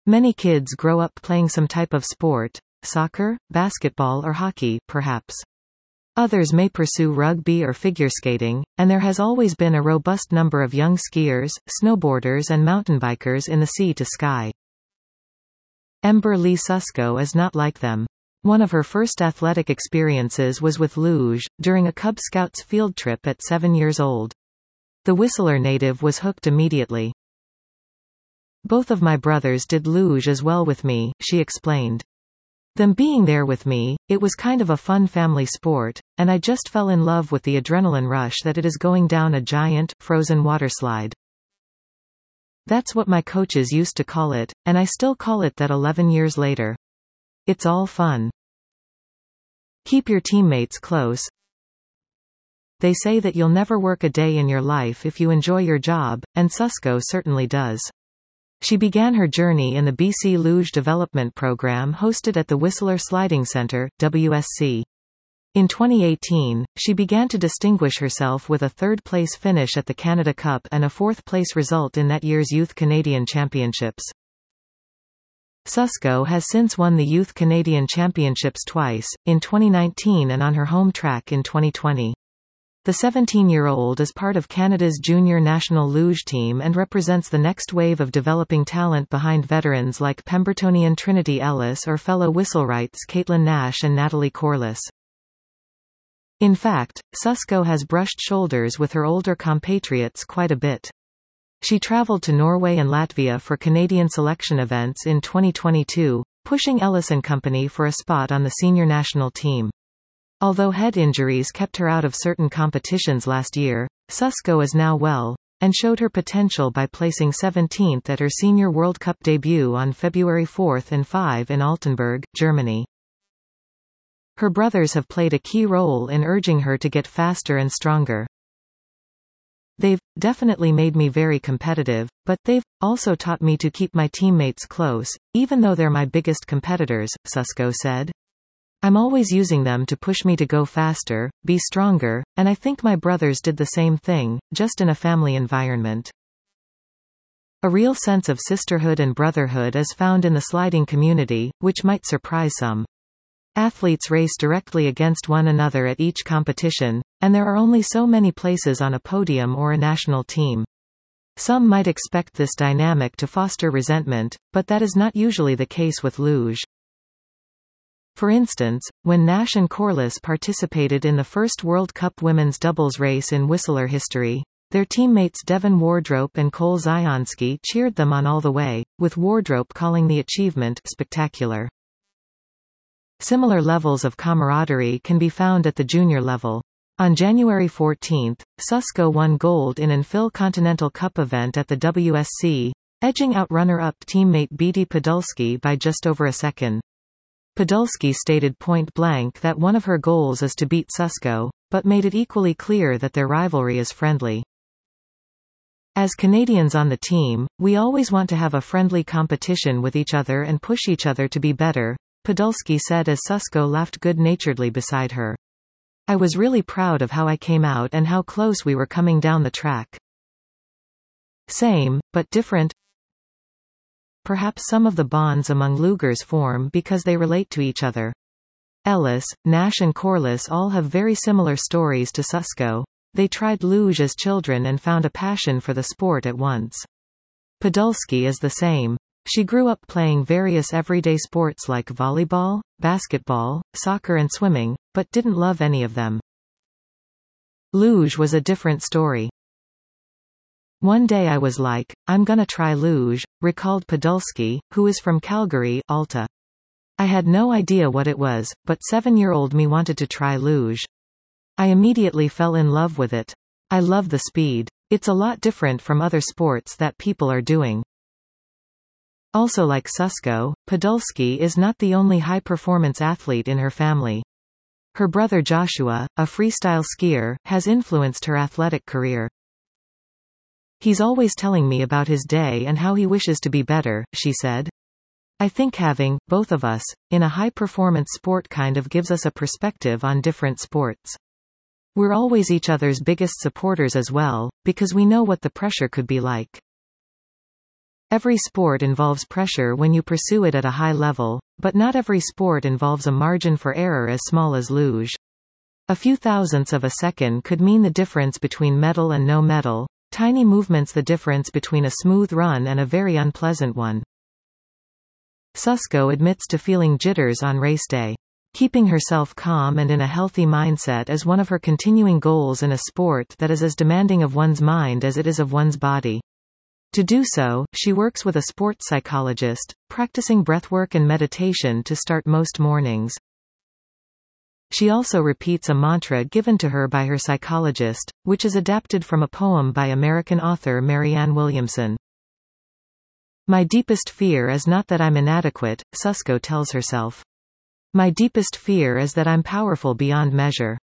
Many kids grow up playing some type of sport, soccer, basketball or hockey, perhaps. Others may pursue rugby or figure skating, and there has always been a robust number of young skiers, snowboarders and mountain bikers in the sea to sky. Ember Lee Susko is not like them. One of her first athletic experiences was with luge, during a Cub Scouts field trip at 7 years old. The Whistler native was hooked immediately. Both of my brothers did luge as well with me, she explained. Them being there with me, it was kind of a fun family sport, and I just fell in love with the adrenaline rush that it is going down a giant, frozen waterslide. That's what my coaches used to call it, and I still call it that 11 years later. It's all fun. Keep your teammates close. They say that you'll never work a day in your life if you enjoy your job, and Susko certainly does. She began her journey in the BC Luge Development Program hosted at the Whistler Sliding Centre, WSC. In 2018, she began to distinguish herself with a third-place finish at the Canada Cup and a fourth-place result in that year's Youth Canadian Championships. Susko has since won the Youth Canadian Championships twice, in 2019 and on her home track in 2020. The 17-year-old is part of Canada's junior national luge team and represents the next wave of developing talent behind veterans like Pembertonian Trinity Ellis or fellow Whistlerites Caitlin Nash and Natalie Corliss. In fact, Susko has brushed shoulders with her older compatriots quite a bit. She traveled to Norway and Latvia for Canadian selection events in 2022, pushing Ellis and company for a spot on the senior national team. Although head injuries kept her out of certain competitions last year, Susko is now well, and showed her potential by placing 17th at her Senior World Cup debut on February 4 and 5 in Altenburg, Germany. Her brothers have played a key role in urging her to get faster and stronger. They've definitely made me very competitive, but they've also taught me to keep my teammates close, even though they're my biggest competitors, Susko said. I'm always using them to push me to go faster, be stronger, and I think my brothers did the same thing, just in a family environment. A real sense of sisterhood and brotherhood is found in the sliding community, which might surprise some. Athletes race directly against one another at each competition, and there are only so many places on a podium or a national team. Some might expect this dynamic to foster resentment, but that is not usually the case with luge. For instance, when Nash and Corliss participated in the first World Cup women's doubles race in Whistler history, their teammates Devon Wardrope and Cole Zionski cheered them on all the way, with Wardrope calling the achievement spectacular. Similar levels of camaraderie can be found at the junior level. On January 14, Susko won gold in an Phil Continental Cup event at the WSC, edging out runner-up teammate Beatty Podolski by just over a second. Podolski stated point-blank that one of her goals is to beat Susko, but made it equally clear that their rivalry is friendly. As Canadians on the team, we always want to have a friendly competition with each other and push each other to be better, Podolski said as Susko laughed good-naturedly beside her. I was really proud of how I came out and how close we were coming down the track. Same, but different. Perhaps some of the bonds among lugers form because they relate to each other. Ellis, Nash and Corliss all have very similar stories to Susko. They tried luge as children and found a passion for the sport at once. Podolski is the same. She grew up playing various everyday sports like volleyball, basketball, soccer and swimming, but didn't love any of them. Luge was a different story. One day I was like, I'm gonna try luge, recalled Podolski, who is from Calgary, Alta. I had no idea what it was, but 7-year-old me wanted to try luge. I immediately fell in love with it. I love the speed. It's a lot different from other sports that people are doing. Also like Susko, Podolski is not the only high-performance athlete in her family. Her brother Joshua, a freestyle skier, has influenced her athletic career. He's always telling me about his day and how he wishes to be better, she said. I think having, both of us, in a high-performance sport kind of gives us a perspective on different sports. We're always each other's biggest supporters as well, because we know what the pressure could be like. Every sport involves pressure when you pursue it at a high level, but not every sport involves a margin for error as small as luge. A few thousandths of a second could mean the difference between medal and no medal, tiny movements the difference between a smooth run and a very unpleasant one. Susko admits to feeling jitters on race day. Keeping herself calm and in a healthy mindset is one of her continuing goals in a sport that is as demanding of one's mind as it is of one's body. To do so, she works with a sports psychologist, practicing breathwork and meditation to start most mornings. She also repeats a mantra given to her by her psychologist, which is adapted from a poem by American author Marianne Williamson. My deepest fear is not that I'm inadequate, Susko tells herself. My deepest fear is that I'm powerful beyond measure.